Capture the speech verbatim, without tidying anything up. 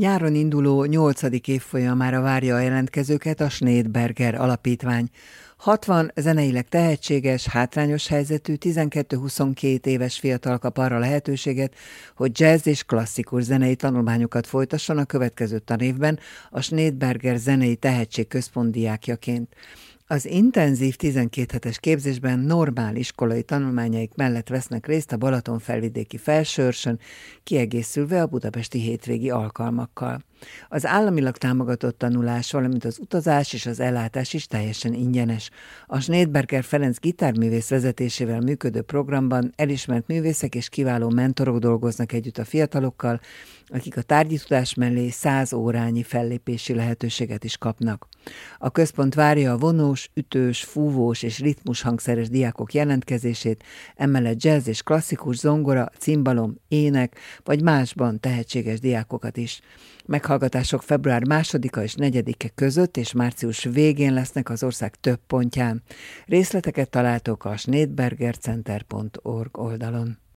Nyáron induló nyolcadik évfolyamára várja a jelentkezőket a Schneidberger Alapítvány. hatvan zeneileg tehetséges, hátrányos helyzetű, tizenkettő-huszonkét éves fiatal kap arra lehetőséget, hogy jazz és klasszikus zenei tanulmányokat folytasson a következő tanévben a Schneidberger Zenei Tehetségközpont diákjaként. Az intenzív tizenkét hetes képzésben normál iskolai tanulmányaik mellett vesznek részt a Balatonfelvidéki Felsőörsön, kiegészülve a budapesti hétvégi alkalmakkal. Az államilag támogatott tanulás, valamint az utazás és az ellátás is teljesen ingyenes. A Schneidberger Ferenc gitárművész vezetésével működő programban elismert művészek és kiváló mentorok dolgoznak együtt a fiatalokkal, akik a tárgyi tudás mellé száz órányi fellépési lehetőséget is kapnak. A központ várja a vonós, ütős, fúvós és ritmus hangszeres diákok jelentkezését, emellett jazz és klasszikus zongora, cimbalom, ének vagy másban tehetséges diákokat is. Meghallgatások február másodika és negyedike között és március végén lesznek az ország több pontján. Részleteket találtok a schneidbergercenter pont org oldalon.